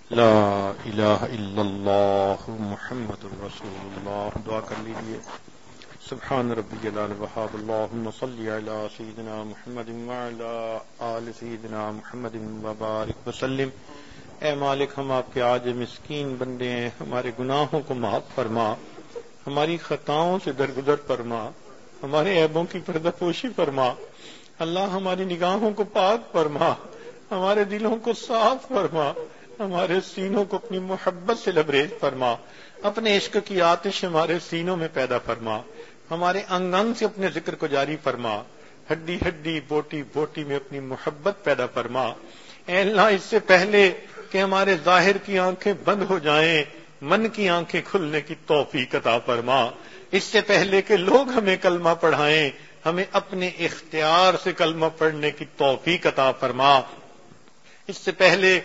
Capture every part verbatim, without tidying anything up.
لا الہ الا اللہ محمد رسول اللہ. دعا کر لیجیے. سبحان ربی العلی وحاب اللہم صلی علی سیدنا محمد وعلی آل سیدنا محمد وبارک وسلم. اے مالک، ہم آپ کے عاجز مسکین بندے ہیں، ہمارے گناہوں کو معاف فرما، ہماری خطاؤں سے درگزر فرما، ہمارے عیبوں کی پردہ پوشی فرما. اللہ ہماری نگاہوں کو پاک فرما، ہمارے دلوں کو صاف فرما، ہمارے سینوں کو اپنی محبت سے لبریز فرما، اپنے عشق کی آتش ہمارے سینوں میں پیدا فرما، ہمارے انگ انگ سے اپنے ذکر کو جاری فرما، ہڈی ہڈی بوٹی بوٹی میں اپنی محبت پیدا فرما. اے اللہ، اس سے پہلے کہ ہمارے ظاہر کی آنکھیں بند ہو جائیں، من کی آنکھیں کھلنے کی توفیق عطا فرما. اس سے پہلے کہ لوگ ہمیں کلمہ پڑھائیں، ہمیں اپنے اختیار سے کلمہ پڑھنے کی توفیق عطا فرما. اس سے پہلے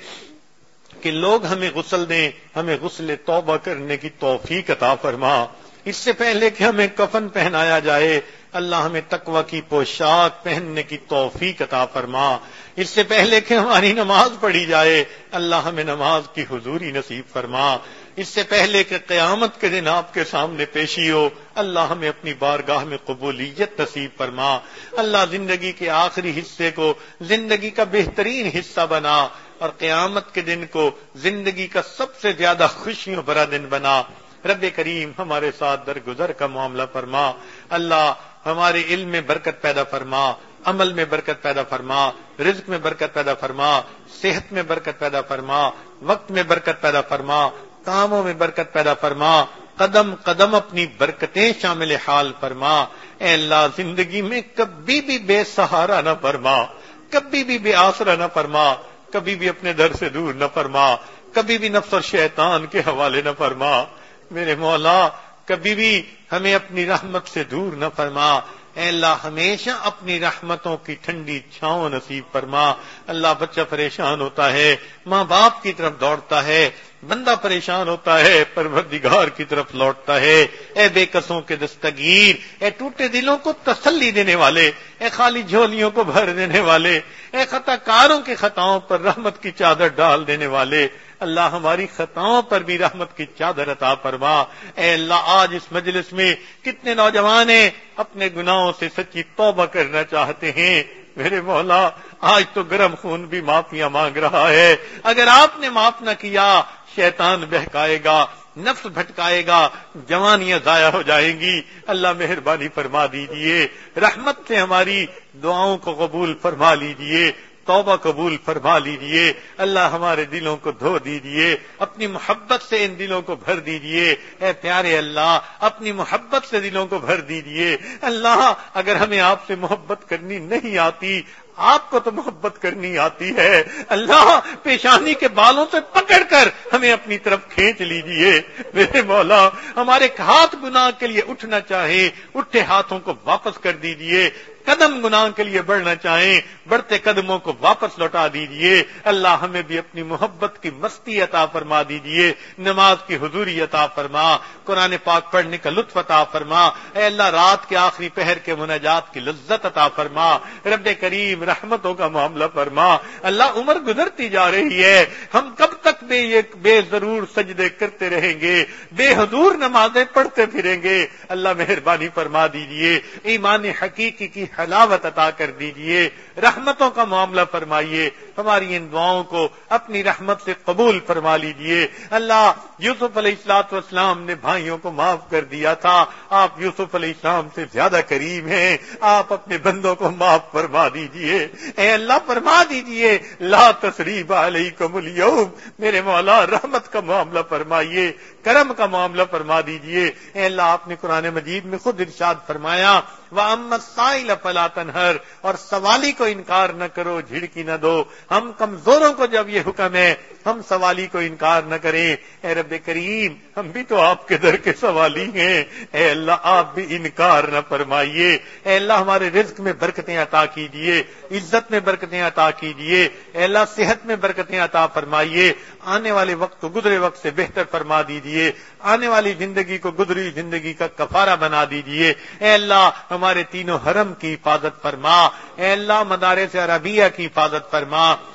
کہ لوگ ہمیں غسل دیں، ہمیں غسل توبہ کرنے کی توفیق عطا فرما. اس سے پہلے کہ ہمیں کفن پہنایا جائے، اللہ ہمیں تقوی کی پوشاک پہننے کی توفیق عطا فرما. اس سے پہلے کہ ہماری نماز پڑھی جائے، اللہ ہمیں نماز کی حضوری نصیب فرما. اس سے پہلے کہ قیامت کے دن آپ کے سامنے پیشی ہو، اللہ ہمیں اپنی بارگاہ میں قبولیت نصیب فرما. اللہ زندگی کے آخری حصے کو زندگی کا بہترین حصہ بنا اور قیامت کے دن کو زندگی کا سب سے زیادہ خوشیوں بھرا دن بنا. رب کریم، ہمارے ساتھ درگزر کا معاملہ فرما. اللہ ہمارے علم میں برکت پیدا فرما، عمل میں برکت پیدا فرما، رزق میں برکت پیدا فرما، صحت میں برکت پیدا فرما، وقت میں برکت پیدا فرما، کاموں میں برکت پیدا فرما. قدم قدم اپنی برکتیں شامل حال فرما. اے اللہ، زندگی میں کبھی بھی بے سہارا نہ فرما، کبھی بھی بے آسرا نہ فرما، کبھی بھی اپنے در سے دور نہ فرما، کبھی بھی نفس اور شیطان کے حوالے نہ فرما. میرے مولا، کبھی بھی ہمیں اپنی رحمت سے دور نہ فرما. اے اللہ، ہمیشہ اپنی رحمتوں کی ٹھنڈی چھاؤں نصیب فرما. اللہ، بچہ پریشان ہوتا ہے، ماں باپ کی طرف دوڑتا ہے، بندہ پریشان ہوتا ہے، پروردگار کی طرف لوٹتا ہے. اے بے کسوں کے دستگیر، اے ٹوٹے دلوں کو تسلی دینے والے، اے خالی جھولیوں کو بھر دینے والے، اے خطا کاروں کی خطاؤں پر رحمت کی چادر ڈال دینے والے، اللہ ہماری خطاؤں پر بھی رحمت کی چادر عطا فرما. اے اللہ، آج اس مجلس میں کتنے نوجوان ہیں اپنے گناہوں سے سچی توبہ کرنا چاہتے ہیں. میرے مولا، آج تو گرم خون بھی معافیاں مانگ رہا ہے. اگر آپ نے معاف نہ کیا، شیطان بہکائے گا، نفس بھٹکائے گا، جوانیاں ضائع ہو جائیں گی. اللہ مہربانی فرما دیجئے، رحمت سے ہماری دعاؤں کو قبول فرما لیجئے، توبہ قبول فرما لیجئے. اللہ ہمارے دلوں کو دھو دیجئے، اپنی محبت سے ان دلوں کو بھر دیجئے. اے پیارے اللہ، اپنی محبت سے دلوں کو بھر دیجئے. اللہ، اگر ہمیں آپ سے محبت کرنی نہیں آتی، آپ کو تو محبت کرنی آتی ہے. اللہ، پیشانی کے بالوں سے پکڑ کر ہمیں اپنی طرف کھینچ لیجئے. میرے مولا، ہمارے ہاتھ گناہ کے لیے اٹھنا چاہے، اٹھے ہاتھوں کو واپس کر دیجئے. قدم گناہ کے لیے بڑھنا چاہیں، بڑھتے قدموں کو واپس لوٹا دیجئے. اللہ، ہمیں بھی اپنی محبت کی مستی عطا فرما دیجئے، نماز کی حضوری عطا فرما، قرآن پاک پڑھنے کا لطف عطا فرما. اے اللہ، رات کے آخری پہر کے مناجات کی لذت عطا فرما. رب کریم، رحمتوں کا معاملہ فرما. اللہ، عمر گزرتی جا رہی ہے، ہم کب تک بے ایک بے ضرور سجدے کرتے رہیں گے، بے حضور نمازیں پڑھتے پھریں گے. اللہ مہربانی فرما دیجئے، ایمان حقیقی کی حلاوت عطا کر دیجئے، رحمتوں کا معاملہ فرمائیے. ہماری ان دعاؤں کو اپنی رحمت سے قبول فرما لیجئے. اللہ، یوسف علیہ الصلوۃ والسلام نے بھائیوں کو معاف کر دیا تھا، آپ یوسف علیہ السلام سے زیادہ کریم ہیں، آپ اپنے بندوں کو معاف فرما دیجئے. اے اللہ، فرما دیجئے، لا تثریب علیکم اليوم. میرے مولا، رحمت کا معاملہ فرمائیے، کرم کا معاملہ فرما دیجئے. اے اللہ، آپ نے قرآن مجید میں خود ارشاد فرمایا، وَأَمَّا السَّائِلَ فَلَا تَنْهَرْ، اور سوالی کو انکار نہ کرو، جھڑکی نہ دو. ہم کمزوروں کو جب یہ حکم ہے، ہم سوالی کو انکار نہ کریں. اے رب کریم، ہم بھی تو آپ کے در کے سوالی ہیں. اے اللہ، آپ بھی انکار نہ فرمائیے. اے اللہ، ہمارے رزق میں برکتیں عطا کیجئے، عزت میں برکتیں عطا کیجئے. اے اللہ، صحت میں برکتیں عطا فرمائیے. آنے والے وقت کو گزرے وقت سے بہتر فرما دیجئے. آنے والی زندگی کو گزری زندگی کا کفارہ بنا دیجئے. اے اللہ، ہمارے تینوں حرم کی حفاظت فرما. اے اللہ، مدارس عربیہ کی حفاظت فرما.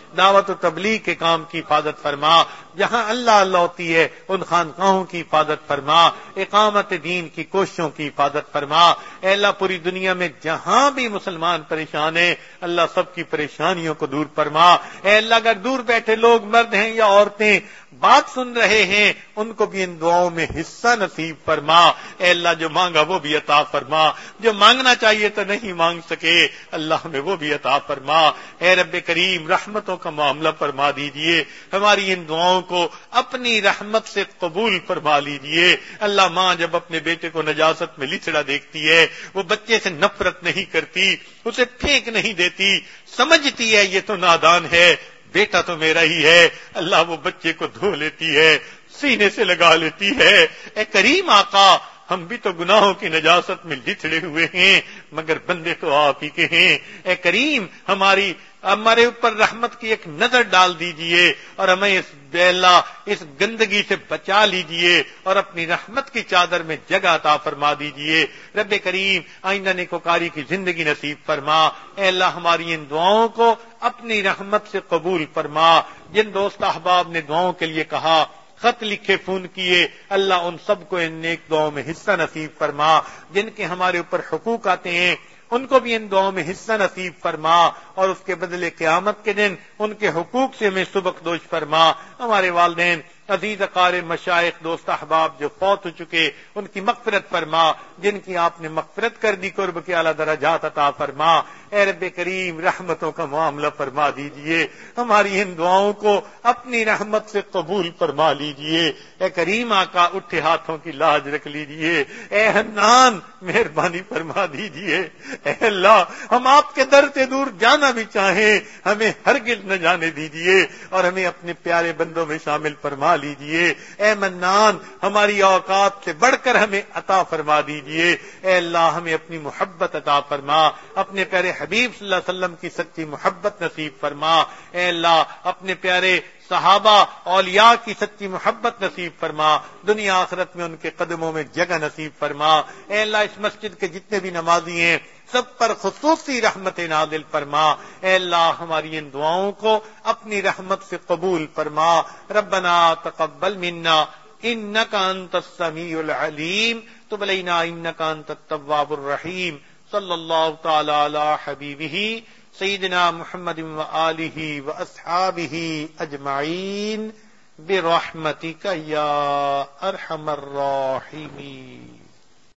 دعوت و تبلیغ کے کام کی حفاظت فرما، جہاں اللہ اللہ ہوتی ہے ان خانقاہوں کی حفاظت فرما، اقامت دین کی کوششوں کی حفاظت فرما۔ اے اللہ پوری دنیا میں جہاں بھی مسلمان پریشان ہیں اللہ سب کی پریشانیوں کو دور فرما۔ اے اللہ اگر دور بیٹھے لوگ مرد ہیں یا عورتیں بات سن رہے ہیں ان کو بھی ان دعاؤں میں حصہ نصیب فرما۔ اے اللہ جو مانگا وہ بھی عطا فرما، جو مانگنا چاہیے تو نہیں مانگ سکے اللہ ہمیں وہ بھی عطا فرما۔ اے رب کریم رحمتوں کا معاملہ فرما دیجئے، ہماری ان دعاؤں کو اپنی رحمت سے قبول فرما لیجئے۔ اللہ ماں جب اپنے بیٹے کو نجاست میں لچڑا دیکھتی ہے وہ بچے سے نفرت نہیں کرتی، اسے پھینک نہیں دیتی، سمجھتی ہے یہ تو نادان ہے، بیٹا تو میرا ہی ہے، اللہ وہ بچے کو دھو لیتی ہے، سینے سے لگا لیتی ہے۔ اے کریم آقا ہم بھی تو گناہوں کی نجاست میں لچڑے ہوئے ہیں مگر بندے تو آپ ہی کے ہیں۔ اے کریم ہماری ہمارے اوپر رحمت کی ایک نظر ڈال دیجئے اور ہمیں اس بے اللہ اس گندگی سے بچا لیجئے اور اپنی رحمت کی چادر میں جگہ عطا فرما دیجئے۔ رب کریم آئندہ نیکوکاری کی زندگی نصیب فرما۔ اے اللہ ہماری ان دعاؤں کو اپنی رحمت سے قبول فرما۔ جن دوست احباب نے دعاؤں کے لیے کہا، خط لکھے، فون کیے، اللہ ان سب کو ان نیک دعاؤں میں حصہ نصیب فرما۔ جن کے ہمارے اوپر حقوق آتے ہیں ان کو بھی ان دعاؤں میں حصہ نصیب فرما اور اس کے بدلے قیامت کے دن ان کے حقوق سے ہمیں سبکدوش فرما۔ ہمارے والدین عزیز اقارب مشائخ دوست احباب جو فوت ہو چکے ان کی مغفرت فرما، جن کی آپ نے مغفرت کر دی قرب کے اعلیٰ درجات عطا فرما۔ اے رب کریم رحمتوں کا معاملہ فرما دیجئے، ہماری ان دعاؤں کو اپنی رحمت سے قبول فرما لیجئے۔ اے کریم آقا اٹھے ہاتھوں کی لاج رکھ لیجئے۔ اے حنان مہربانی فرما دیجئے۔ اے اللہ ہم آپ کے در سے دور جانا بھی چاہیں ہمیں ہرگز نہ جانے دیجئے اور ہمیں اپنے پیارے بندوں میں شامل فرما لیجئے۔ اے منان ہماری اوقات سے بڑھ کر ہمیں عطا فرما دیجئے۔ اے اللہ ہمیں اپنی محبت عطا فرما، اپنے پیارے حبیب صلی اللہ علیہ وسلم کی سچی محبت نصیب فرما۔ اے اللہ اپنے پیارے صحابہ اولیاء کی سچی محبت نصیب فرما، دنیا آخرت میں ان کے قدموں میں جگہ نصیب فرما۔ اے اللہ اس مسجد کے جتنے بھی نمازی ہیں سب پر خصوصی رحمت نازل فرما۔ اے اللہ ہماری ان دعاؤں کو اپنی رحمت سے قبول فرما۔ ربنا تقبل منا انک انت السمیع العلیم تب علینا انک انت التواب الرحیم۔ صلی اللہ تعالی علی حبیبہ سیدنا محمد وآلہ واصحابہ اجمعین برحمتک یا ارحم الراحمین۔